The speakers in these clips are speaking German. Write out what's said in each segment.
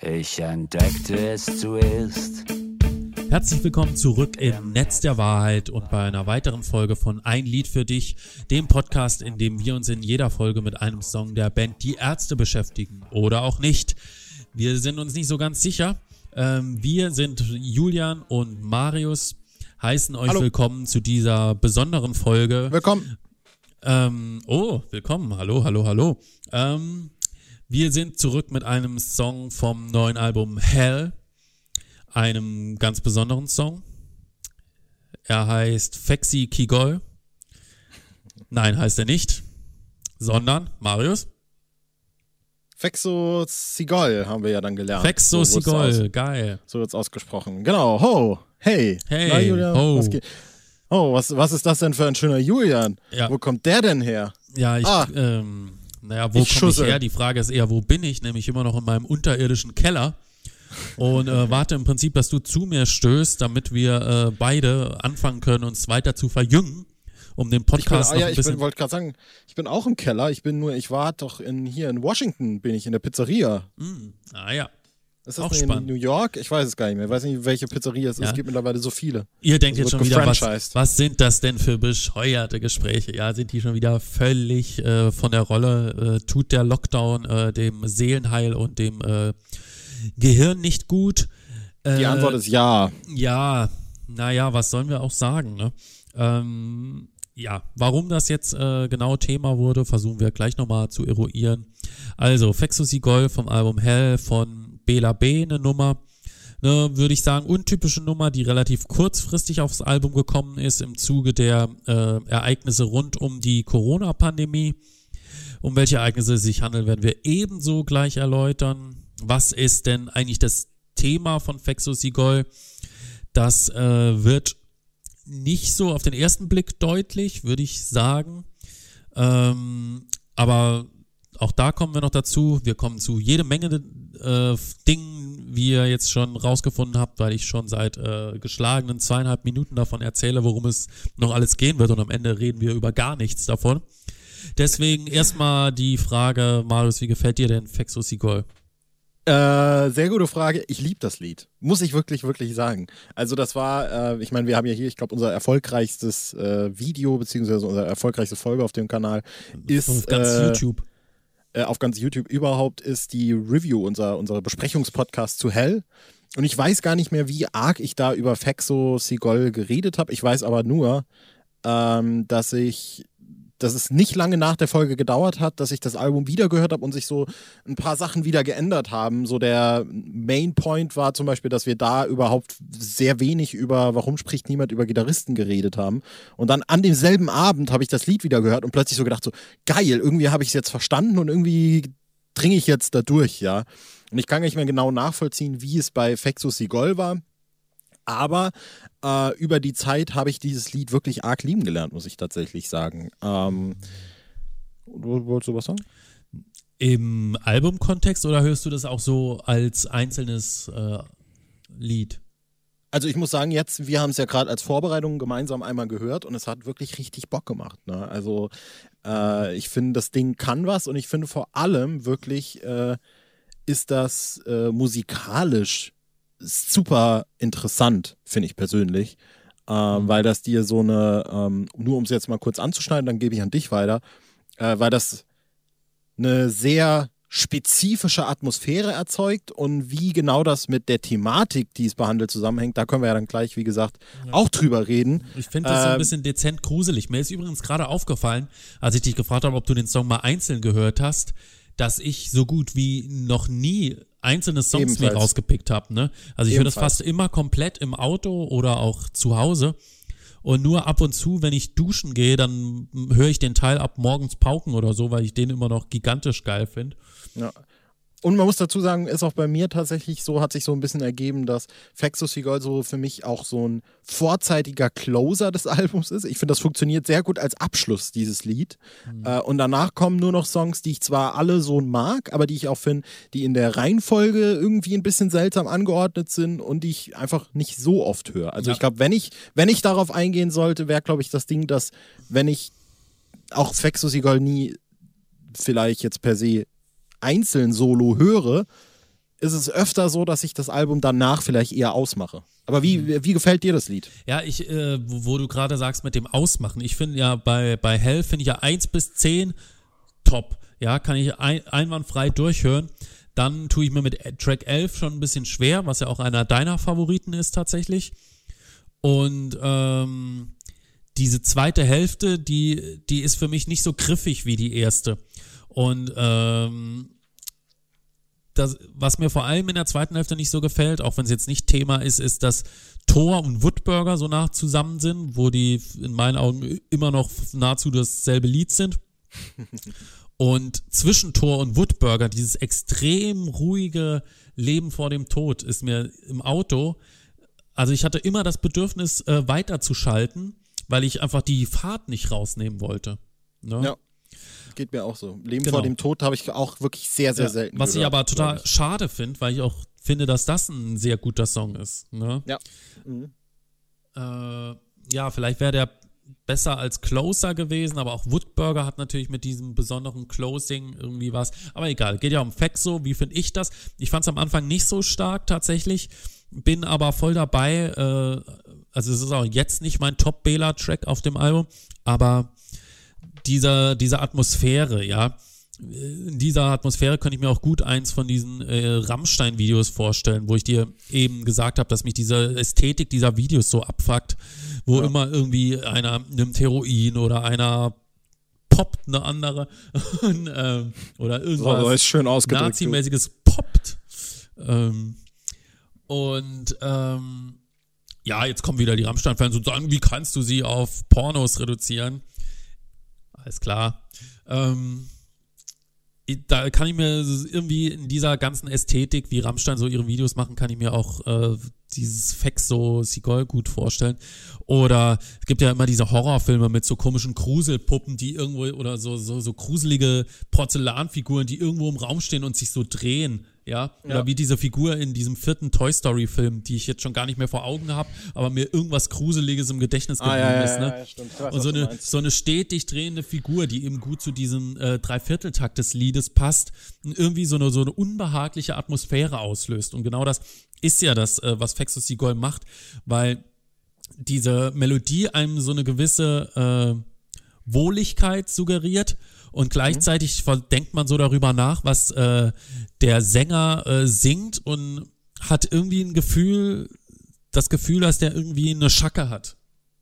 Ich entdeckte es zuerst. Herzlich willkommen zurück im Netz der Wahrheit und bei einer weiteren Folge von Ein Lied für dich, dem Podcast, in dem wir uns in jeder Folge mit einem Song der Band Die Ärzte beschäftigen oder auch nicht. Wir sind uns nicht so ganz sicher. Wir sind Julian und Marius, heißen euch willkommen zu dieser besonderen Folge. Willkommen. Willkommen. Hallo. Wir sind zurück mit einem Song vom neuen Album Hell. Einem ganz besonderen Song. Er heißt Fexy Sigol. Nein, heißt er nicht. Sondern, Marius? Fexo Sigol haben wir ja dann gelernt. Fexo Sigol, geil. So wird's ausgesprochen. Genau, ho, hey. Na, Julian, ho. was geht? Oh, was ist das denn für ein schöner Julian? Ja. Wo kommt der denn her? Ja, wo komme ich her? Die Frage ist eher, wo bin ich? Nämlich immer noch in meinem unterirdischen Keller. Und warte im Prinzip, dass du zu mir stößt, damit wir beide anfangen können, uns weiter zu verjüngen, um den Podcast noch ein bisschen... Ich wollte gerade sagen, ich bin auch im Keller. Ich war doch hier in Washington, bin ich in der Pizzeria. Ja. Ist das auch in spannend. New York? Ich weiß es gar nicht mehr. Ich weiß nicht, welche Pizzeria es ist. Es gibt mittlerweile so viele. Ihr denkt jetzt schon wieder, gefranchised. was sind das denn für bescheuerte Gespräche? Ja, sind die schon wieder völlig von der Rolle? Tut der Lockdown dem Seelenheil und dem Gehirn nicht gut? Die Antwort ist ja. Ja, naja, was sollen wir auch sagen, ne? Warum das jetzt genau Thema wurde, versuchen wir gleich nochmal zu eruieren. Also, Fexo Sigol vom Album Hell von Bela B, eine Nummer, würde ich sagen, untypische Nummer, die relativ kurzfristig aufs Album gekommen ist im Zuge der Ereignisse rund um die Corona-Pandemie. Um welche Ereignisse es sich handelt, werden wir ebenso gleich erläutern. Was ist denn eigentlich das Thema von Fexo Sigol? Das wird nicht so auf den ersten Blick deutlich, würde ich sagen. Aber auch da kommen wir noch dazu. Wir kommen zu jede Menge Dingen, wie ihr jetzt schon rausgefunden habt, weil ich schon seit geschlagenen 2,5 Minuten davon erzähle, worum es noch alles gehen wird, und am Ende reden wir über gar nichts davon. Deswegen erstmal die Frage, Marius, wie gefällt dir denn Fexo Sigol? Sehr gute Frage. Ich liebe das Lied. Muss ich wirklich, wirklich sagen. Also das war, ich meine, wir haben ja hier, ich glaube, unser erfolgreichstes Video, beziehungsweise unsere erfolgreichste Folge auf dem kanal ist... Auf ganz YouTube. Auf ganz YouTube überhaupt ist die Review, unser Besprechungspodcast zu Hell. Und ich weiß gar nicht mehr, wie arg ich da über Fexo Sigol geredet habe. Ich weiß aber nur, dass es nicht lange nach der Folge gedauert hat, dass ich das Album wieder gehört habe und sich so ein paar Sachen wieder geändert haben. So der Main Point war zum Beispiel, dass wir da überhaupt sehr wenig über Warum spricht niemand über Gitarristen geredet haben. Und dann an demselben Abend habe ich das Lied wieder gehört und plötzlich so gedacht, so geil, irgendwie habe ich es jetzt verstanden und irgendwie dringe ich jetzt da durch, ja. Und ich kann gar nicht mehr genau nachvollziehen, wie es bei Fexo Sigol war. Aber über die Zeit habe ich dieses Lied wirklich arg lieben gelernt, muss ich tatsächlich sagen. Wolltest du was sagen? Im Albumkontext oder hörst du das auch so als einzelnes Lied? Also ich muss sagen, jetzt, wir haben es ja gerade als Vorbereitung gemeinsam einmal gehört und es hat wirklich richtig Bock gemacht. Ne? Also ich finde, das Ding kann was, und ich finde vor allem wirklich ist das musikalisch super interessant, finde ich persönlich, weil das dir so eine, nur um es jetzt mal kurz anzuschneiden, dann gebe ich an dich weiter, weil das eine sehr spezifische Atmosphäre erzeugt, und wie genau das mit der Thematik, die es behandelt, zusammenhängt, da können wir ja dann gleich, wie gesagt, auch drüber reden. Ich finde das so ein bisschen dezent gruselig. Mir ist übrigens gerade aufgefallen, als ich dich gefragt habe, ob du den Song mal einzeln gehört hast, dass ich so gut wie noch nie einzelne Songs mir rausgepickt habe. Ne? Also ich höre das fast immer komplett im Auto oder auch zu Hause. Und nur ab und zu, wenn ich duschen gehe, dann höre ich den Teil ab morgens pauken oder so, weil ich den immer noch gigantisch geil finde. Ja. Und man muss dazu sagen, ist auch bei mir tatsächlich so, hat sich so ein bisschen ergeben, dass Fexo Sigol so für mich auch so ein vorzeitiger Closer des Albums ist. Ich finde, das funktioniert sehr gut als Abschluss, dieses Lied. Und danach kommen nur noch Songs, die ich zwar alle so mag, aber die ich auch finde, die in der Reihenfolge irgendwie ein bisschen seltsam angeordnet sind und die ich einfach nicht so oft höre. Also ich glaube, wenn ich darauf eingehen sollte, wäre, glaube ich, das Ding, dass wenn ich auch Fexo Sigol nie vielleicht jetzt per se einzeln solo höre, ist es öfter so, dass ich das Album danach vielleicht eher ausmache. Aber wie gefällt dir das Lied? Ja, wo du gerade sagst mit dem Ausmachen, ich finde ja bei Hell finde ich ja 1 bis 10 top. Ja, kann ich einwandfrei durchhören. Dann tue ich mir mit Track 11 schon ein bisschen schwer, was ja auch einer deiner Favoriten ist tatsächlich. Und diese zweite Hälfte, die ist für mich nicht so griffig wie die erste. Und das, was mir vor allem in der zweiten Hälfte nicht so gefällt, auch wenn es jetzt nicht Thema ist, ist, dass Thor und Woodburger so nah zusammen sind, wo die in meinen Augen immer noch nahezu dasselbe Lied sind. Und zwischen Thor und Woodburger, dieses extrem ruhige Leben vor dem Tod, ist mir im Auto, also ich hatte immer das Bedürfnis, weiterzuschalten, weil ich einfach die Fahrt nicht rausnehmen wollte. Ne? Ja. Geht mir auch so. Leben vor dem Tod habe ich auch wirklich sehr, sehr selten was gehört. Ich aber total schade finde, weil ich auch finde, dass das ein sehr guter Song ist. Ne? Ja. Ja, vielleicht wäre der besser als Closer gewesen, aber auch Woodburger hat natürlich mit diesem besonderen Closing irgendwie was. Aber egal, geht ja um Fexo. Wie finde ich das? Ich fand es am Anfang nicht so stark tatsächlich, bin aber voll dabei. Also es ist auch jetzt nicht mein Top-Bela-Track auf dem Album, aber diese Atmosphäre, ja, in dieser Atmosphäre könnte ich mir auch gut eins von diesen Rammstein-Videos vorstellen, wo ich dir eben gesagt habe, dass mich diese Ästhetik dieser Videos so abfuckt, wo immer irgendwie einer nimmt Heroin oder einer poppt eine andere oder irgendwas so, ist schön ausgedrückt, Nazimäßiges poppt. Ja, jetzt kommen wieder die Rammstein-Fans und sagen, wie kannst du sie auf Pornos reduzieren? Alles klar. Da kann ich mir irgendwie in dieser ganzen Ästhetik, wie Rammstein so ihre Videos machen, kann ich mir auch dieses Fexo Sigol gut vorstellen. Oder es gibt ja immer diese Horrorfilme mit so komischen Gruselpuppen, die irgendwo, oder so gruselige Porzellanfiguren, die irgendwo im Raum stehen und sich so drehen. Ja, oder wie diese Figur in diesem 4. Toy Story Film, die ich jetzt schon gar nicht mehr vor Augen habe, aber mir irgendwas Gruseliges im Gedächtnis geblieben ist, ne? Ja, stimmt. Weiß, und so eine stetig drehende Figur, die eben gut zu diesem Dreivierteltakt des Liedes passt und irgendwie so eine unbehagliche Atmosphäre auslöst. Und genau das ist ja das, was Fexo Sigol macht, weil diese Melodie einem so eine gewisse Wohligkeit suggeriert. Und gleichzeitig denkt man so darüber nach, was der Sänger singt und hat irgendwie das Gefühl, dass der irgendwie eine Schacke hat.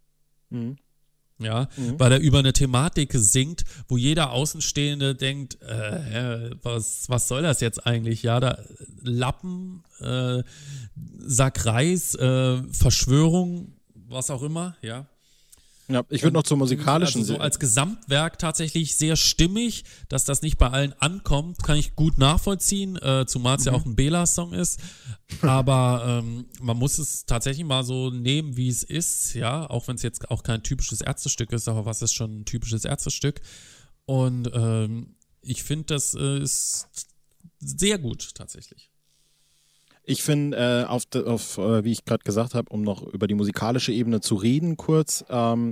Ja, weil er über eine Thematik singt, wo jeder Außenstehende denkt, was soll das jetzt eigentlich? Ja, da Lappen, Sack Reis, Verschwörung, was auch immer, ja. Ja, ich würde noch zur musikalischen also so als Gesamtwerk tatsächlich sehr stimmig, dass das nicht bei allen ankommt, kann ich gut nachvollziehen, zumal es ja auch ein Bela-Song ist, aber man muss es tatsächlich mal so nehmen, wie es ist, ja, auch wenn es jetzt auch kein typisches Ärztestück ist, aber was ist schon ein typisches Ärztestück? Und ich finde, das ist sehr gut tatsächlich. Ich finde, wie ich gerade gesagt habe, um noch über die musikalische Ebene zu reden kurz,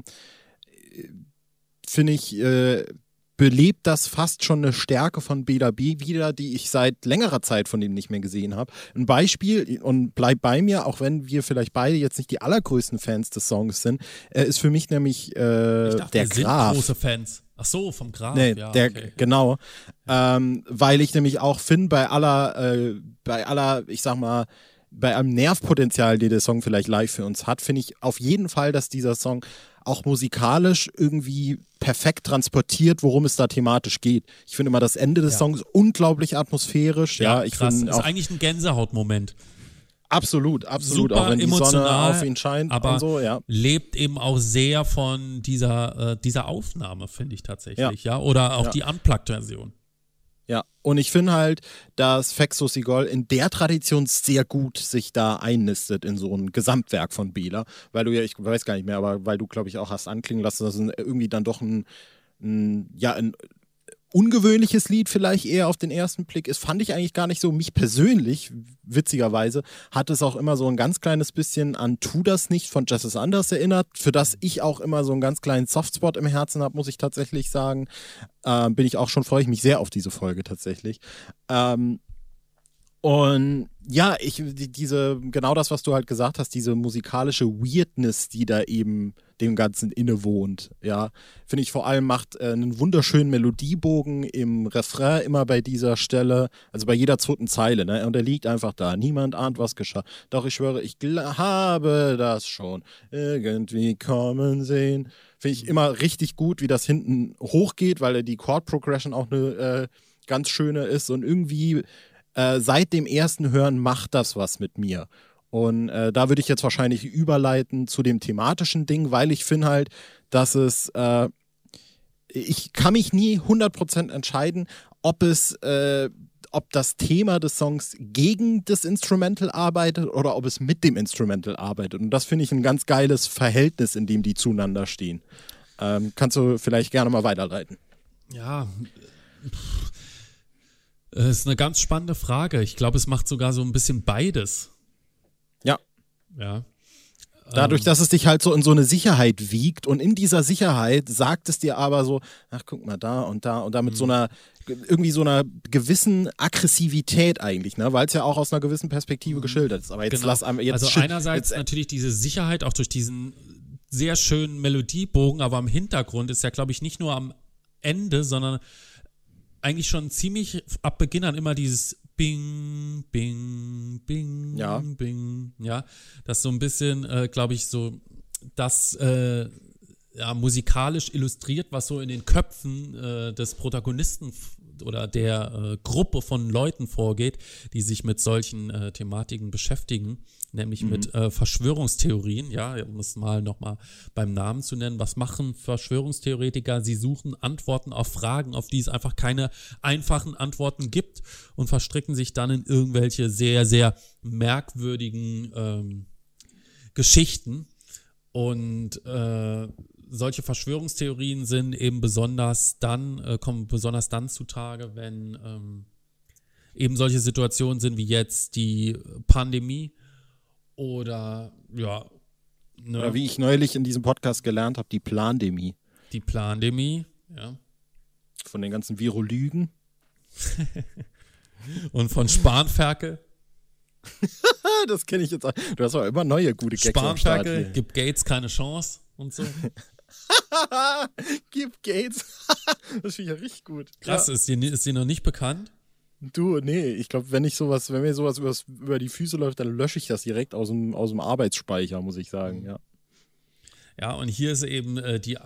finde ich, belebt das fast schon eine Stärke von Bela B wieder, die ich seit längerer Zeit von dem nicht mehr gesehen habe. Ein Beispiel, und bleibt bei mir, auch wenn wir vielleicht beide jetzt nicht die allergrößten Fans des Songs sind, ist für mich nämlich der Graf. Große Fans. Ach so, vom Graf. Nee, ja, okay. Genau. Weil ich nämlich auch finde, bei aller, ich sag mal, bei einem Nervpotenzial, den der Song vielleicht live für uns hat, finde ich auf jeden Fall, dass dieser Song auch musikalisch irgendwie perfekt transportiert, worum es da thematisch geht. Ich finde immer das Ende des Songs unglaublich atmosphärisch. Ja, ich krass. finde ist eigentlich ein Gänsehautmoment. Absolut. Super auch wenn die emotional, Sonne auf ihn scheint aber und so, ja. lebt eben auch sehr von dieser Aufnahme, finde ich tatsächlich, ja. Oder auch die Unplugged-Version. Ja, und ich finde halt, dass Fexo Sigol in der Tradition sehr gut sich da einnistet in so ein Gesamtwerk von Bela, weil du ja, ich weiß gar nicht mehr, aber weil du, glaube ich, auch hast anklingen lassen, dass es irgendwie dann doch ein ungewöhnliches Lied vielleicht eher auf den ersten Blick ist, fand ich eigentlich gar nicht so. Mich persönlich, witzigerweise, hat es auch immer so ein ganz kleines bisschen an Tu das nicht von Jesses Anders erinnert, für das ich auch immer so einen ganz kleinen Softspot im Herzen habe, muss ich tatsächlich sagen. Freue ich mich sehr auf diese Folge tatsächlich. Und ja, genau das, was du halt gesagt hast, diese musikalische Weirdness, die da eben dem Ganzen innewohnt, ja, finde ich vor allem macht einen wunderschönen Melodiebogen im Refrain immer bei dieser Stelle, also bei jeder zweiten Zeile, ne, und er liegt einfach da, niemand ahnt, was geschah, doch ich schwöre, ich habe das schon irgendwie kommen sehen. Finde ich immer richtig gut, wie das hinten hochgeht, weil die Chord Progression auch eine ganz schöne ist und irgendwie seit dem ersten Hören macht das was mit mir. Und da würde ich jetzt wahrscheinlich überleiten zu dem thematischen Ding, weil ich finde halt, dass ich kann mich nie 100% entscheiden, ob das Thema des Songs gegen das Instrumental arbeitet oder ob es mit dem Instrumental arbeitet. Und das finde ich ein ganz geiles Verhältnis, in dem die zueinander stehen. Kannst du vielleicht gerne mal weiterleiten? Ja, das ist eine ganz spannende Frage. Ich glaube, es macht sogar so ein bisschen beides. Ja. Ja. Dadurch, dass es dich halt so in so eine Sicherheit wiegt und in dieser Sicherheit sagt es dir aber so, ach guck mal da und da mit so einer gewissen Aggressivität eigentlich, ne, weil es ja auch aus einer gewissen Perspektive geschildert ist. Aber jetzt einerseits natürlich diese Sicherheit auch durch diesen sehr schönen Melodiebogen, aber im Hintergrund ist ja, glaube ich, nicht nur am Ende, sondern eigentlich schon ziemlich ab Beginn an immer dieses Bing, Bing, Bing, ja. Bing, ja, das so ein bisschen, glaube ich, so das musikalisch illustriert, was so in den Köpfen des Protagonisten oder der Gruppe von Leuten vorgeht, die sich mit solchen Thematiken beschäftigen, nämlich mit Verschwörungstheorien, ja, um es mal nochmal beim Namen zu nennen. Was machen Verschwörungstheoretiker? Sie suchen Antworten auf Fragen, auf die es einfach keine einfachen Antworten gibt und verstricken sich dann in irgendwelche sehr, sehr merkwürdigen Geschichten. Und solche Verschwörungstheorien sind eben kommen besonders dann zutage, wenn eben solche Situationen sind wie jetzt die Pandemie oder ja. Ne, oder wie ich neulich in diesem Podcast gelernt habe, die Plandemie. Die Plandemie, ja. Von den ganzen Virolügen. Und von Spanferkel. Das kenne ich jetzt auch. Du hast aber immer neue gute Gags am Start hier. Spanferkel, gibt Gates keine Chance und so. Gib Gates. Das finde ich ja richtig gut. Krass, ja. Ist dir noch nicht bekannt? Du, nee, ich glaube, wenn mir sowas über die Füße läuft, dann lösche ich das direkt aus dem Arbeitsspeicher, muss ich sagen, ja. Ja, und hier ist eben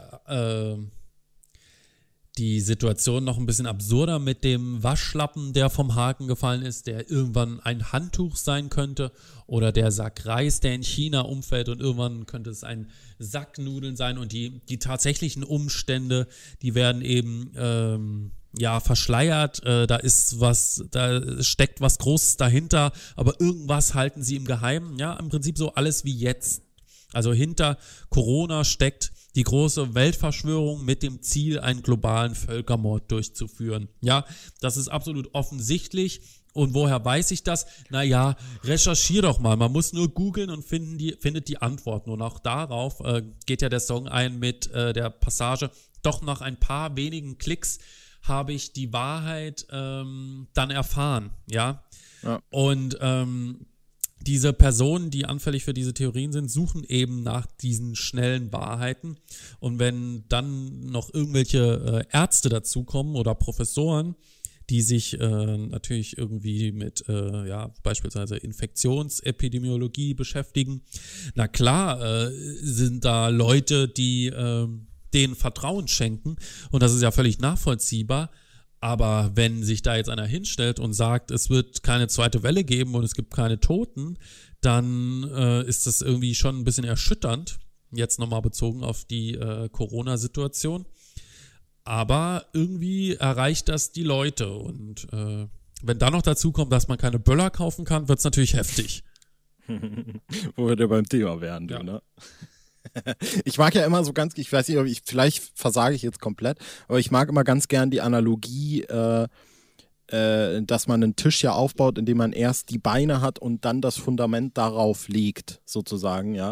die Situation noch ein bisschen absurder mit dem Waschlappen, der vom Haken gefallen ist, der irgendwann ein Handtuch sein könnte, oder der Sack Reis, der in China umfällt, und irgendwann könnte es ein Sack Nudeln sein, und die tatsächlichen Umstände, die werden eben verschleiert, da steckt was Großes dahinter, aber irgendwas halten sie im Geheimen, ja, im Prinzip so alles wie jetzt. Also hinter Corona steckt die große Weltverschwörung mit dem Ziel, einen globalen Völkermord durchzuführen. Ja, das ist absolut offensichtlich. Und woher weiß ich das? Naja, recherchier doch mal. Man muss nur googeln und findet die Antworten. Und auch darauf geht ja der Song ein mit der Passage, doch nach ein paar wenigen Klicks habe ich die Wahrheit dann erfahren. Ja. Und diese Personen, die anfällig für diese Theorien sind, suchen eben nach diesen schnellen Wahrheiten. Und wenn dann noch irgendwelche Ärzte dazukommen oder Professoren, die sich natürlich irgendwie mit beispielsweise Infektionsepidemiologie beschäftigen, na klar sind da Leute, die denen Vertrauen schenken, und das ist ja völlig nachvollziehbar. Aber wenn sich da jetzt einer hinstellt und sagt, es wird keine zweite Welle geben und es gibt keine Toten, dann ist das irgendwie schon ein bisschen erschütternd, jetzt nochmal bezogen auf die Corona-Situation. Aber irgendwie erreicht das die Leute. Und wenn dann noch dazu kommt, dass man keine Böller kaufen kann, wird es natürlich heftig. Wo wir da beim Thema wären, du, ne? Ich mag ja immer so ich weiß nicht, vielleicht versage ich jetzt komplett, aber ich mag immer ganz gern die Analogie, dass man einen Tisch ja aufbaut, indem man erst die Beine hat und dann das Fundament darauf legt, sozusagen, ja.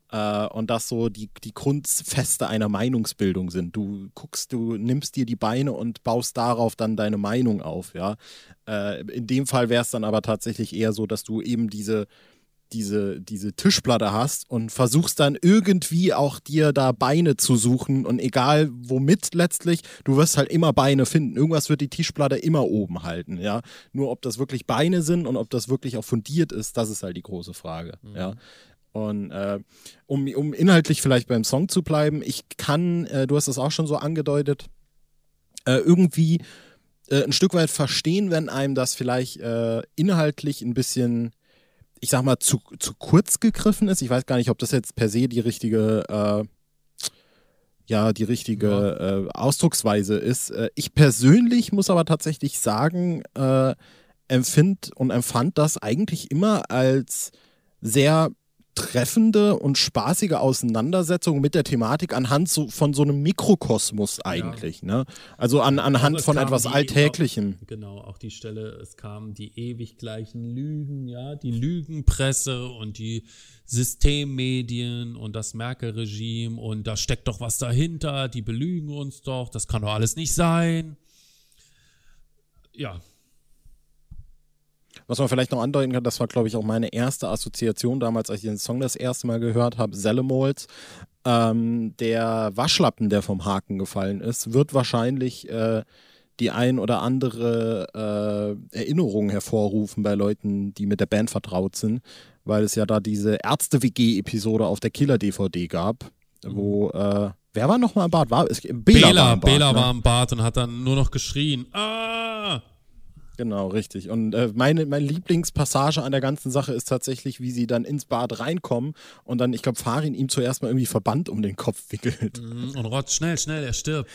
Und das so die Grundfeste einer Meinungsbildung sind. Du nimmst dir die Beine und baust darauf dann deine Meinung auf, ja. In dem Fall wäre es dann aber tatsächlich eher so, dass du eben diese Tischplatte hast und versuchst dann irgendwie auch dir da Beine zu suchen und egal womit letztlich, du wirst halt immer Beine finden. Irgendwas wird die Tischplatte immer oben halten, ja. Nur ob das wirklich Beine sind und ob das wirklich auch fundiert ist, das ist halt die große Frage, ja. Und um inhaltlich vielleicht beim Song zu bleiben, ich kann, du hast das auch schon so angedeutet, irgendwie ein Stück weit verstehen, wenn einem das vielleicht inhaltlich ein bisschen, ich sag mal, zu kurz gegriffen ist. Ich weiß gar nicht, ob das jetzt per se die richtige Ausdrucksweise ist. Ich persönlich muss aber tatsächlich sagen, empfand das eigentlich immer als sehr treffende und spaßige Auseinandersetzung mit der Thematik anhand von so einem Mikrokosmos eigentlich, ne? Also anhand von etwas Alltäglichem. Genau, auch die Stelle, es kamen die ewig gleichen Lügen, ja, die Lügenpresse und die Systemmedien und das Merkel-Regime und da steckt doch was dahinter, die belügen uns doch, das kann doch alles nicht sein. Ja. Was man vielleicht noch andeuten kann, das war, glaube ich, auch meine erste Assoziation damals, als ich den Song das erste Mal gehört habe, Selemols. Der Waschlappen, der vom Haken gefallen ist, wird wahrscheinlich die ein oder andere Erinnerung hervorrufen bei Leuten, die mit der Band vertraut sind, weil es ja da diese Ärzte-WG-Episode auf der Killer-DVD gab, wo, wer war nochmal im Bad? Bela war im Bad und hat dann nur noch geschrien, ah! Genau, richtig. Und meine Lieblingspassage an der ganzen Sache ist tatsächlich, wie sie dann ins Bad reinkommen und dann, ich glaube, Farin ihm zuerst mal irgendwie Verband um den Kopf wickelt. Und Rott, schnell, er stirbt.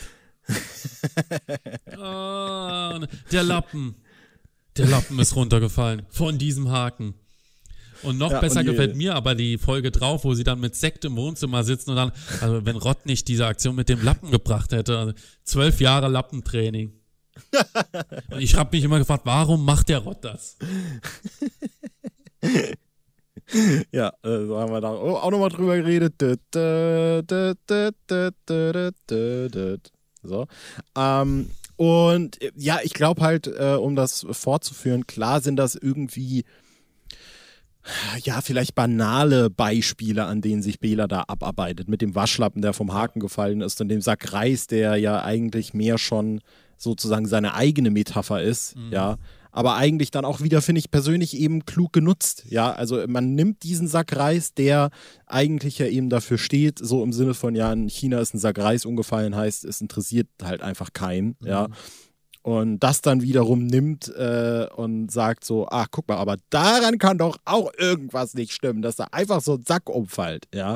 Oh, der Lappen ist runtergefallen von diesem Haken. Und noch besser gefällt mir aber die Folge drauf, wo sie dann mit Sekt im Wohnzimmer sitzen und dann, also wenn Rott nicht diese Aktion mit dem Lappen gebracht hätte, also 12 Jahre Lappentraining. Und ich habe mich immer gefragt, warum macht der Rott das? Ja, so haben wir da auch nochmal drüber geredet. So. Und ja, ich glaube halt, um das fortzuführen, klar sind das irgendwie ja, vielleicht banale Beispiele, an denen sich Bela da abarbeitet. Mit dem Waschlappen, der vom Haken gefallen ist und dem Sack Reis, der ja eigentlich mehr schon sozusagen seine eigene Metapher ist, ja. Aber eigentlich dann auch wieder, finde ich persönlich, eben klug genutzt, ja. Also man nimmt diesen Sack Reis, der eigentlich ja eben dafür steht, so im Sinne von, ja, in China ist ein Sack Reis umgefallen, heißt, es interessiert halt einfach keinen, ja. Und das dann wiederum nimmt und sagt so, ach, guck mal, aber daran kann doch auch irgendwas nicht stimmen, dass da einfach so ein Sack umfällt, ja.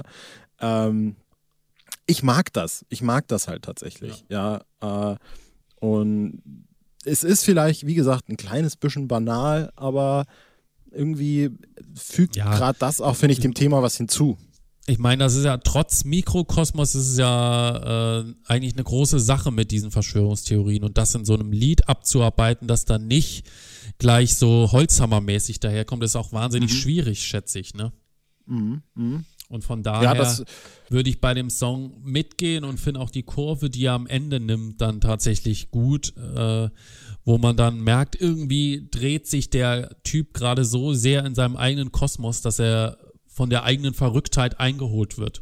Ich mag das halt tatsächlich, ja. Und es ist vielleicht, wie gesagt, ein kleines bisschen banal, aber irgendwie fügt gerade das auch, finde ich, dem Thema was hinzu. Ich meine, das ist ja trotz Mikrokosmos, ist es ja eigentlich eine große Sache mit diesen Verschwörungstheorien und das in so einem Lied abzuarbeiten, das dann nicht gleich so holzhammermäßig daherkommt, ist auch wahnsinnig schwierig, schätze ich, ne? Und von daher würde ich bei dem Song mitgehen und finde auch die Kurve, die er am Ende nimmt, dann tatsächlich gut, wo man dann merkt, irgendwie dreht sich der Typ gerade so sehr in seinem eigenen Kosmos, dass er von der eigenen Verrücktheit eingeholt wird.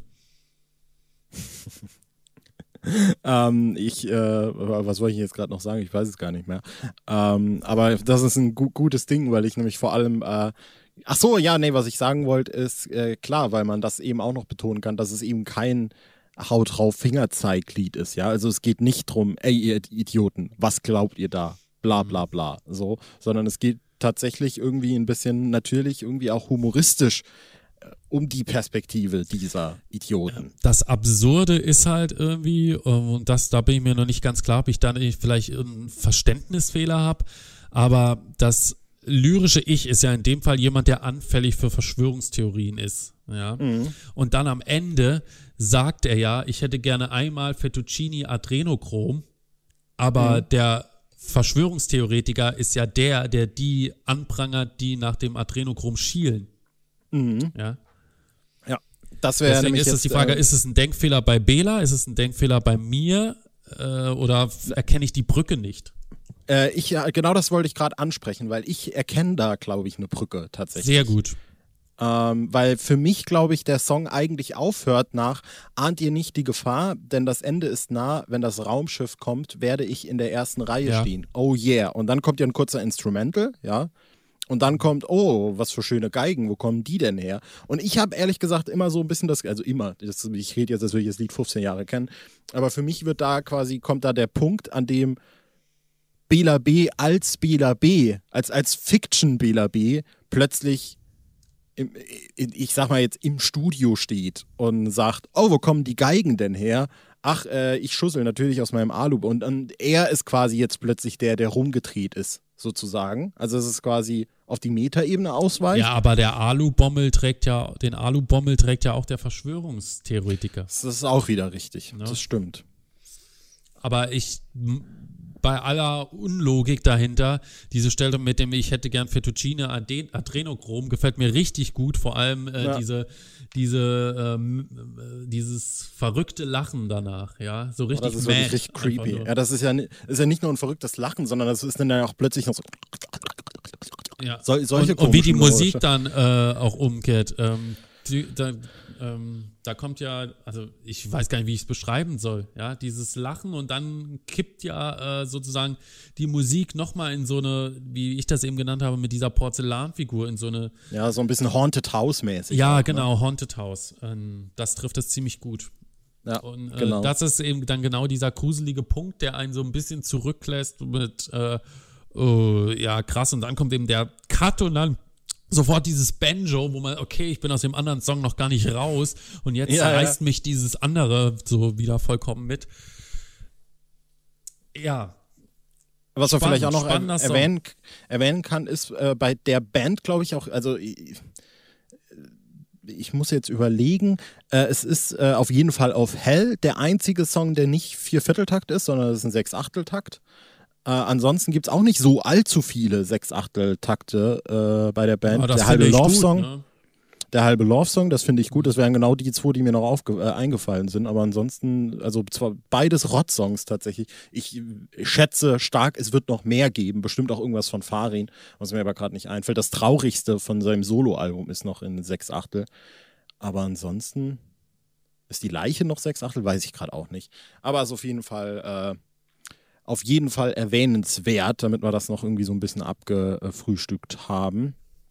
Was wollte ich jetzt gerade noch sagen? Ich weiß es gar nicht mehr. Aber das ist ein gutes Ding, weil ich nämlich vor allem was ich sagen wollte, ist klar, weil man das eben auch noch betonen kann, dass es eben kein Haut drauf Fingerzeig-Lied ist, ja. Also es geht nicht drum, ey, ihr Idioten, was glaubt ihr da? Bla bla bla. So, sondern es geht tatsächlich irgendwie ein bisschen natürlich irgendwie auch humoristisch um die Perspektive dieser Idioten. Das Absurde ist halt irgendwie, und da bin ich mir noch nicht ganz klar, ob ich da vielleicht einen Verständnisfehler habe, aber das lyrische Ich ist ja in dem Fall jemand, der anfällig für Verschwörungstheorien ist. Ja? Und dann am Ende sagt er ja, ich hätte gerne einmal Fettuccini Adrenochrom, aber der Verschwörungstheoretiker ist ja der die anprangert, die nach dem Adrenochrom schielen. Ja. Ja, Das wäre Deswegen nämlich ist es jetzt, die Frage, ist es ein Denkfehler bei Bela, ist es ein Denkfehler bei mir oder erkenne ich die Brücke nicht? Genau das wollte ich gerade ansprechen, weil ich erkenne da, glaube ich, eine Brücke tatsächlich. Sehr gut. Weil für mich, glaube ich, der Song eigentlich aufhört nach ahnt ihr nicht die Gefahr, denn das Ende ist nah, wenn das Raumschiff kommt, werde ich in der ersten Reihe stehen. Oh yeah. Und dann kommt ja ein kurzer Instrumental, ja. Und dann kommt, oh, was für schöne Geigen, wo kommen die denn her? Und ich habe ehrlich gesagt immer so ein bisschen ich rede jetzt, als würde ich das Lied 15 Jahre kennen, aber für mich kommt da der Punkt, an dem Bela B. als Fiction Bela B. plötzlich ich sag mal jetzt im Studio steht und sagt, oh, wo kommen die Geigen denn her? Ach, ich schussel natürlich aus meinem Alu. Und er ist quasi jetzt plötzlich der rumgedreht ist, sozusagen. Also es ist quasi auf die Metaebene ausweicht. Ja, aber den Alubommel trägt ja auch der Verschwörungstheoretiker. Das ist auch wieder richtig. Ja. Das stimmt. Aber bei aller Unlogik dahinter, diese Stelle mit dem ich hätte gern Fettuccine Adrenochrom gefällt mir richtig gut, vor allem dieses verrückte Lachen danach, ja, so richtig das ist wirklich richtig creepy. Ja, das ist ja nicht nur ein verrücktes Lachen, sondern das ist dann ja auch plötzlich noch so ja. solche und wie die komischen Musik Geräusche. dann auch umkehrt. Da kommt ja, also ich weiß gar nicht, wie ich es beschreiben soll, ja, dieses Lachen und dann kippt ja sozusagen die Musik nochmal in so eine, wie ich das eben genannt habe, mit dieser Porzellanfigur in so eine. Ja, so ein bisschen Haunted House-mäßig. Ja, auch, genau, ne? Haunted House. Das trifft es ziemlich gut. Ja, Und genau. das ist eben dann genau dieser gruselige Punkt, der einen so ein bisschen zurücklässt mit, ja, krass, und dann kommt eben der Cut und dann sofort dieses Banjo, wo man, okay, ich bin aus dem anderen Song noch gar nicht raus und jetzt reißt mich dieses andere so wieder vollkommen mit. Ja. Was man vielleicht auch noch erwähnen kann, ist bei der Band, glaube ich, auch, also ich muss jetzt überlegen, es ist auf jeden Fall auf Hell der einzige Song, der nicht 4/4-Takt ist, sondern es ist ein 6/8-Takt. Ansonsten gibt es auch nicht so allzu viele 6/8-Takte bei der Band. Der halbe Love-Song, ne? Der halbe Love-Song, das finde ich gut. Das wären genau die zwei, die mir noch eingefallen sind. Aber ansonsten, also zwar beides Rott-Songs tatsächlich. Ich schätze stark, es wird noch mehr geben. Bestimmt auch irgendwas von Farin, was mir aber gerade nicht einfällt. Das Traurigste von seinem Solo-Album ist noch in 6/8. Aber ansonsten ist die Leiche noch 6/8, weiß ich gerade auch nicht. Aber es ist auf jeden Fall erwähnenswert, damit wir das noch irgendwie so ein bisschen abgefrühstückt haben.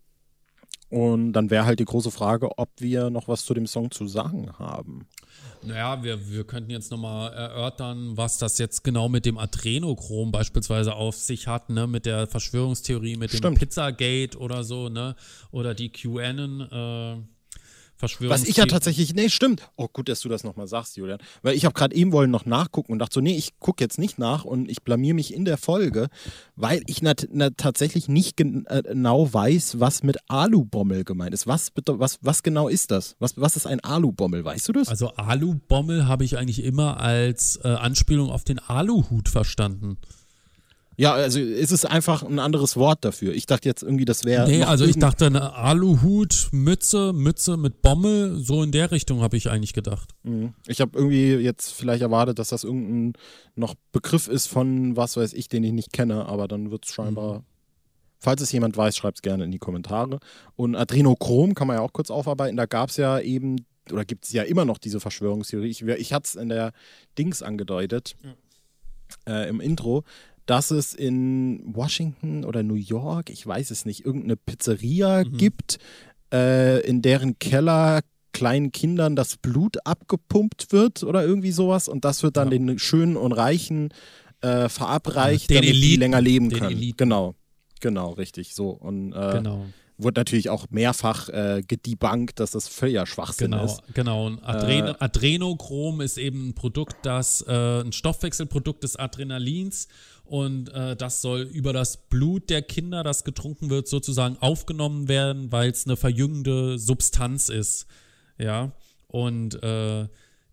Und dann wäre halt die große Frage, ob wir noch was zu dem Song zu sagen haben. Naja, wir könnten jetzt nochmal erörtern, was das jetzt genau mit dem Adrenochrom beispielsweise auf sich hat, ne, mit der Verschwörungstheorie, mit dem Pizzagate oder so, ne, oder die QAnon, Was ich ja tatsächlich, stimmt. Oh, gut, dass du das nochmal sagst, Julian. Weil ich habe gerade eben wollen noch nachgucken und dachte so, ich gucke jetzt nicht nach und ich blamier mich in der Folge, weil ich tatsächlich nicht genau weiß, was mit Alubommel gemeint ist. Was genau ist das? Was ist ein Alubommel? Weißt du das? Also Alubommel habe ich eigentlich immer als Anspielung auf den Aluhut verstanden. Ja, also ist es einfach ein anderes Wort dafür. Ich dachte jetzt irgendwie, das wäre. Nee, also ich dachte eine Aluhut, Mütze mit Bommel, so in der Richtung habe ich eigentlich gedacht. Ich habe irgendwie jetzt vielleicht erwartet, dass das irgendein noch Begriff ist von was weiß ich, den ich nicht kenne, aber dann wird es scheinbar. Falls es jemand weiß, schreibt es gerne in die Kommentare. Und Adrenochrom kann man ja auch kurz aufarbeiten. Da gab es ja eben, oder gibt es ja immer noch diese Verschwörungstheorie. Ich hatte es in der Dings angedeutet, im Intro, dass es in Washington oder New York, ich weiß es nicht, irgendeine Pizzeria gibt, in deren Keller kleinen Kindern das Blut abgepumpt wird oder irgendwie sowas und das wird dann den Schönen und Reichen verabreicht, damit die länger leben können. Genau, richtig, so. Und wurde natürlich auch mehrfach gedebunked, dass das völliger Schwachsinn ist. Genau, und Adrenochrom ist eben ein Produkt, ein Stoffwechselprodukt des Adrenalins und das soll über das Blut der Kinder, das getrunken wird, sozusagen aufgenommen werden, weil es eine verjüngende Substanz ist. Ja, und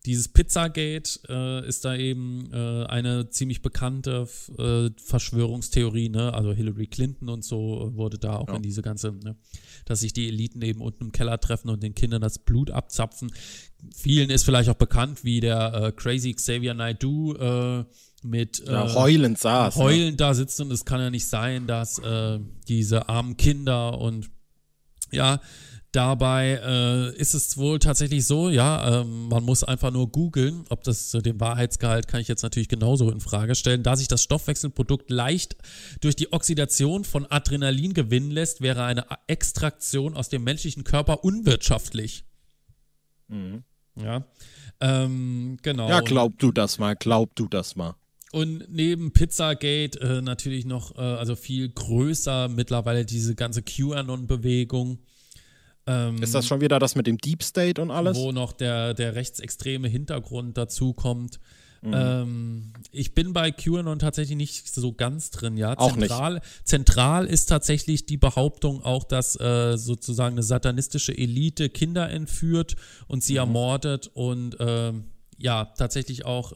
Dieses Pizzagate ist da eben eine ziemlich bekannte Verschwörungstheorie, ne? Also Hillary Clinton und so wurde da auch in diese ganze, ne? Dass sich die Eliten eben unten im Keller treffen und den Kindern das Blut abzapfen. Vielen ist vielleicht auch bekannt, wie der Crazy Xavier Naidoo mit heulend saß. Heulend da sitzt, und es kann ja nicht sein, dass diese armen Kinder und ja, dabei ist es wohl tatsächlich so, ja, man muss einfach nur googeln, ob das den Wahrheitsgehalt kann ich jetzt natürlich genauso in Frage stellen. Da sich das Stoffwechselprodukt leicht durch die Oxidation von Adrenalin gewinnen lässt, wäre eine Extraktion aus dem menschlichen Körper unwirtschaftlich. Mhm. Ja, genau. Ja, glaub du das mal. Und neben Pizzagate natürlich noch, also viel größer mittlerweile diese ganze QAnon-Bewegung. Ist das schon wieder das mit dem Deep State und alles? Wo noch der rechtsextreme Hintergrund dazu kommt. Ich bin bei QAnon tatsächlich nicht so ganz drin, ja. Zentral ist tatsächlich die Behauptung auch, dass sozusagen eine satanistische Elite Kinder entführt und sie ermordet und ja, tatsächlich auch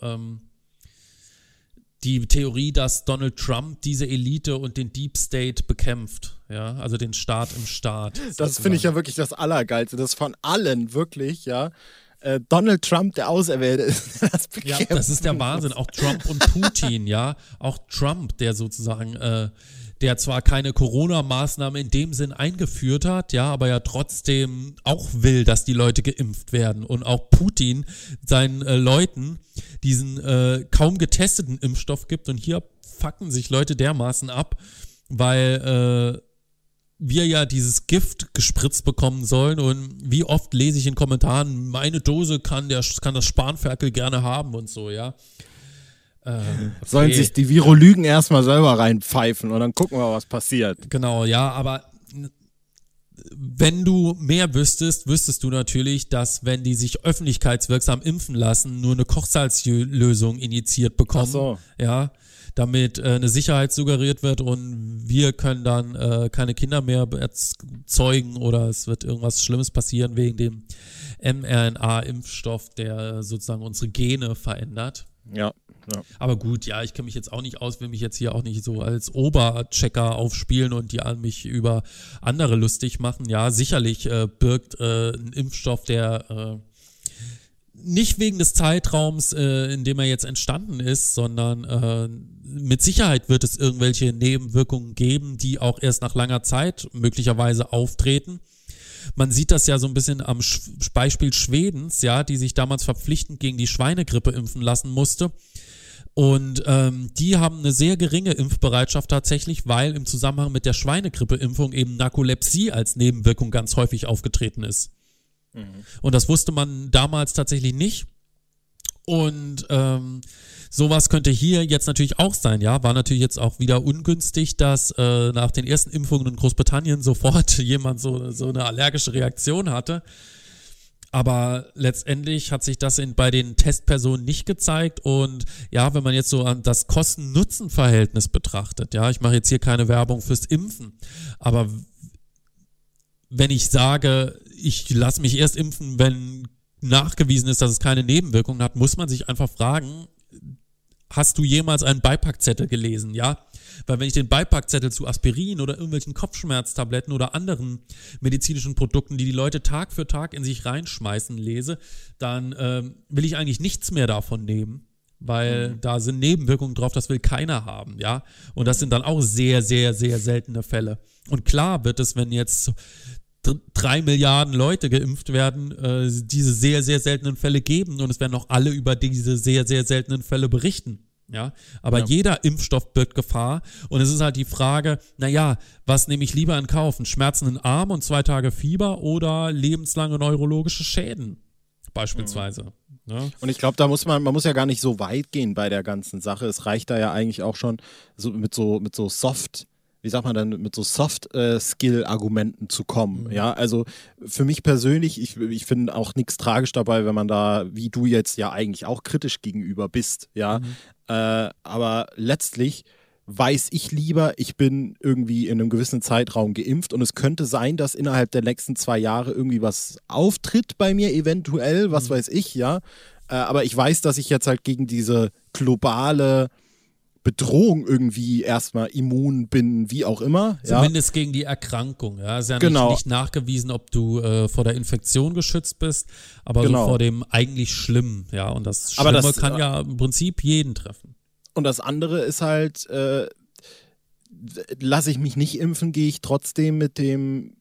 die Theorie, dass Donald Trump diese Elite und den Deep State bekämpft, ja, also den Staat im Staat. Das finde ich ja wirklich das Allergeilste, das von allen wirklich, ja, Donald Trump, der Auserwählte ist, das bekämpft. Ja, das ist der Wahnsinn, auch Trump und Putin, ja, auch Trump, der sozusagen, der zwar keine Corona-Maßnahme in dem Sinn eingeführt hat, ja, aber ja trotzdem auch will, dass die Leute geimpft werden, und auch Putin seinen Leuten diesen kaum getesteten Impfstoff gibt, und hier fucken sich Leute dermaßen ab, weil wir ja dieses Gift gespritzt bekommen sollen, und wie oft lese ich in Kommentaren, meine Dose kann das Spanferkel gerne haben und so, ja. Okay. Sollen sich die Virologen erstmal selber reinpfeifen und dann gucken wir, was passiert. Genau, ja, aber wenn du mehr wüsstest du natürlich, dass wenn die sich öffentlichkeitswirksam impfen lassen, nur eine Kochsalzlösung injiziert bekommen. Ach so. Ja, damit eine Sicherheit suggeriert wird und wir können dann keine Kinder mehr erzeugen oder es wird irgendwas Schlimmes passieren wegen dem mRNA-Impfstoff, der sozusagen unsere Gene verändert. Ja. Aber gut, ja, ich kenne mich jetzt auch nicht aus, will mich jetzt hier auch nicht so als Oberchecker aufspielen und die an mich über andere lustig machen. Ja, sicherlich birgt ein Impfstoff, der nicht wegen des Zeitraums, in dem er jetzt entstanden ist, sondern mit Sicherheit wird es irgendwelche Nebenwirkungen geben, die auch erst nach langer Zeit möglicherweise auftreten. Man sieht das ja so ein bisschen am Beispiel Schwedens, ja, die sich damals verpflichtend gegen die Schweinegrippe impfen lassen musste. Und die haben eine sehr geringe Impfbereitschaft tatsächlich, weil im Zusammenhang mit der Schweinegrippeimpfung eben Narkolepsie als Nebenwirkung ganz häufig aufgetreten ist. Mhm. Und das wusste man damals tatsächlich nicht. Und sowas könnte hier jetzt natürlich auch sein, ja, war natürlich jetzt auch wieder ungünstig, dass nach den ersten Impfungen in Großbritannien sofort jemand so eine allergische Reaktion hatte. Aber letztendlich hat sich das bei den Testpersonen nicht gezeigt, und ja, wenn man jetzt so an das Kosten-Nutzen-Verhältnis betrachtet, ja, ich mache jetzt hier keine Werbung fürs Impfen, aber wenn ich sage, ich lasse mich erst impfen, wenn nachgewiesen ist, dass es keine Nebenwirkungen hat, muss man sich einfach fragen, hast du jemals einen Beipackzettel gelesen, ja? Weil wenn ich den Beipackzettel zu Aspirin oder irgendwelchen Kopfschmerztabletten oder anderen medizinischen Produkten, die Leute Tag für Tag in sich reinschmeißen, lese, dann will ich eigentlich nichts mehr davon nehmen, weil da sind Nebenwirkungen drauf, das will keiner haben, ja? Und das sind dann auch sehr, sehr, sehr seltene Fälle. Und klar wird es, wenn jetzt 3 Milliarden Leute geimpft werden, diese sehr, sehr seltenen Fälle geben, und es werden auch alle über diese sehr, sehr seltenen Fälle berichten. Ja, aber jeder Impfstoff birgt Gefahr, und es ist halt die Frage, naja, was nehme ich lieber in Kauf? Einen schmerzenden Arm und 2 Tage Fieber oder lebenslange neurologische Schäden beispielsweise. Mhm. Ja. Und ich glaube, man muss ja gar nicht so weit gehen bei der ganzen Sache. Es reicht da ja eigentlich auch schon mit so Soft, wie sagt man dann, mit so Soft-Skill-Argumenten zu kommen. Mhm. Ja, also für mich persönlich, ich finde auch nichts tragisch dabei, wenn man da, wie du jetzt ja eigentlich auch kritisch gegenüber bist, ja. Mhm. Aber letztlich weiß ich lieber, ich bin irgendwie in einem gewissen Zeitraum geimpft, und es könnte sein, dass innerhalb der nächsten 2 Jahre irgendwie was auftritt bei mir eventuell, was weiß ich, ja. Aber ich weiß, dass ich jetzt halt gegen diese globale Bedrohung irgendwie erstmal immun bin, wie auch immer. Zumindest gegen die Erkrankung. Ja, ist ja nicht nachgewiesen, ob du vor der Infektion geschützt bist, aber so vor dem eigentlich Schlimmen. Ja, und das Schlimme kann ja im Prinzip jeden treffen. Und das andere ist halt, lasse ich mich nicht impfen, gehe ich trotzdem mit dem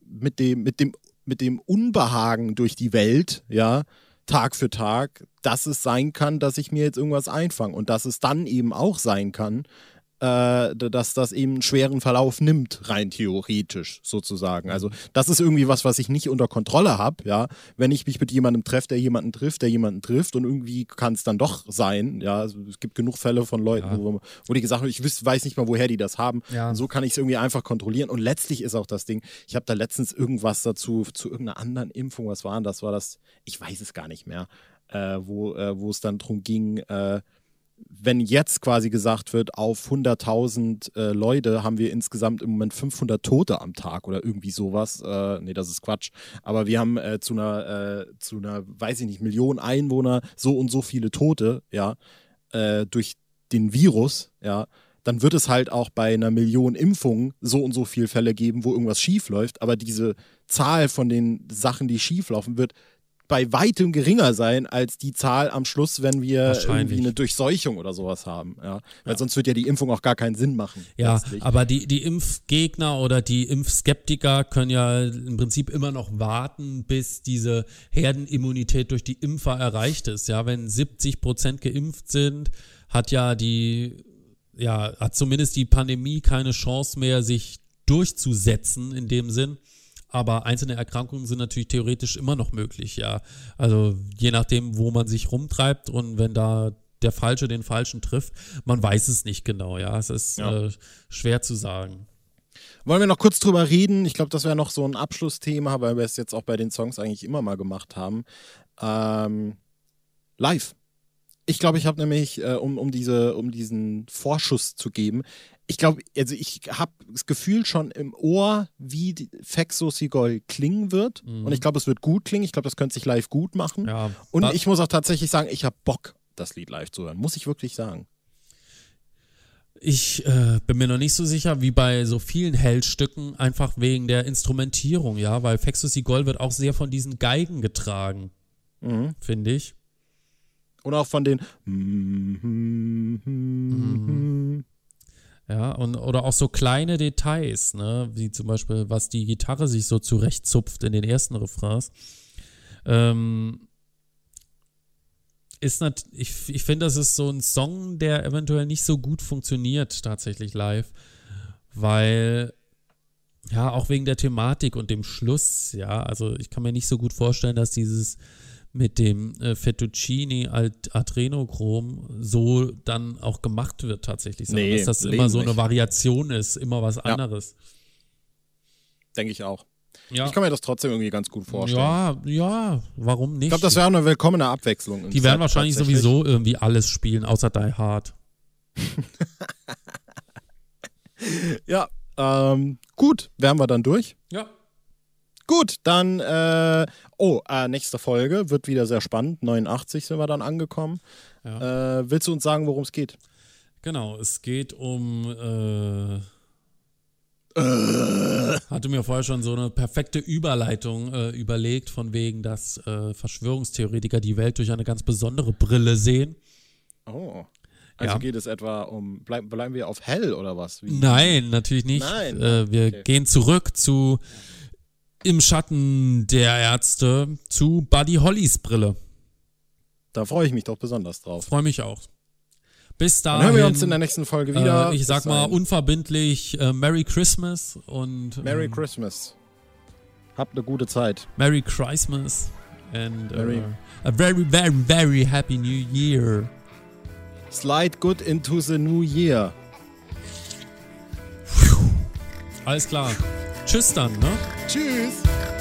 Unbehagen durch die Welt, ja, Tag für Tag, dass es sein kann, dass ich mir jetzt irgendwas einfange und dass es dann eben auch sein kann, dass das eben einen schweren Verlauf nimmt, rein theoretisch sozusagen. Also das ist irgendwie was ich nicht unter Kontrolle habe, ja. Wenn ich mich mit jemandem treffe, der jemanden trifft und irgendwie kann es dann doch sein, ja. Also es gibt genug Fälle von Leuten, wo die gesagt haben, ich weiß nicht mal, woher die das haben. Ja. Und so kann ich es irgendwie einfach kontrollieren. Und letztlich ist auch das Ding, ich habe da letztens irgendwas dazu, zu irgendeiner anderen Impfung, was war denn das? War das, ich weiß es gar nicht mehr, wo es dann drum ging, wenn jetzt quasi gesagt wird, auf 100.000 Leute haben wir insgesamt im Moment 500 Tote am Tag oder irgendwie sowas. Nee, das ist Quatsch. Aber wir haben zu einer, weiß ich nicht, Million Einwohner so und so viele Tote, ja, durch den Virus, ja. Dann wird es halt auch bei einer Million Impfungen so und so viele Fälle geben, wo irgendwas schief läuft. Aber diese Zahl von den Sachen, die schief laufen, wird bei weitem geringer sein als die Zahl am Schluss, wenn wir irgendwie eine Durchseuchung oder sowas haben. Ja? Weil sonst wird ja die Impfung auch gar keinen Sinn machen. Ja, letztlich. Aber die Impfgegner oder die Impfskeptiker können ja im Prinzip immer noch warten, bis diese Herdenimmunität durch die Impfer erreicht ist. Ja, wenn 70% geimpft sind, hat zumindest die Pandemie keine Chance mehr, sich durchzusetzen in dem Sinn. Aber einzelne Erkrankungen sind natürlich theoretisch immer noch möglich, ja. Also je nachdem, wo man sich rumtreibt und wenn da der Falsche den Falschen trifft, man weiß es nicht genau, ja. Es ist schwer zu sagen. Wollen wir noch kurz drüber reden? Ich glaube, das wäre noch so ein Abschlussthema, weil wir es jetzt auch bei den Songs eigentlich immer mal gemacht haben. Live. Ich glaube, ich habe nämlich, um diesen Vorschuss zu geben, ich glaube, also ich habe das Gefühl schon im Ohr, wie Fexo Sigol klingen wird. Und ich glaube, es wird gut klingen. Ich glaube, das könnte sich live gut machen. Ja, und ich muss auch tatsächlich sagen, ich habe Bock, das Lied live zu hören. Muss ich wirklich sagen. Ich bin mir noch nicht so sicher, wie bei so vielen Hell-Stücken, einfach wegen der Instrumentierung, ja, weil Fexo Sigol wird auch sehr von diesen Geigen getragen, finde ich. Und auch von den Ja, oder auch so kleine Details, ne, wie zum Beispiel, was die Gitarre sich so zurechtzupft in den ersten Refrains. Ich finde, das ist so ein Song, der eventuell nicht so gut funktioniert, tatsächlich live, weil, ja, auch wegen der Thematik und dem Schluss, ja, also ich kann mir nicht so gut vorstellen, dass dieses mit dem Fettuccine Adrenochrom so dann auch gemacht wird tatsächlich, sondern dass das immer so eine Variation ist, immer was anderes. Denke ich auch. Ja. Ich kann mir das trotzdem irgendwie ganz gut vorstellen. Ja, warum nicht? Ich glaube, das wäre eine willkommene Abwechslung. Die werden wahrscheinlich sowieso irgendwie alles spielen, außer Die Hard. Ja, gut, wären wir dann durch? Ja. Gut, dann, nächste Folge wird wieder sehr spannend. 89 sind wir dann angekommen. Ja. Willst du uns sagen, worum es geht? Genau, es geht um, hatte mir vorher schon so eine perfekte Überleitung überlegt, von wegen, dass Verschwörungstheoretiker die Welt durch eine ganz besondere Brille sehen. Oh. Also geht es etwa um, bleiben wir auf Hell oder was? Nein, natürlich nicht. Nein. Wir gehen zurück zu Im Schatten der Ärzte zu Buddy Hollys Brille. Da freue ich mich doch besonders drauf. Freue mich auch. Bis dahin. Dann hören wir uns in der nächsten Folge wieder. Ich sag mal unverbindlich Merry Christmas und Merry Christmas. Habt eine gute Zeit. Merry Christmas and a very, very, very happy New Year. Slide good into the new year. Alles klar. Tschüss dann, ne? Tschüss.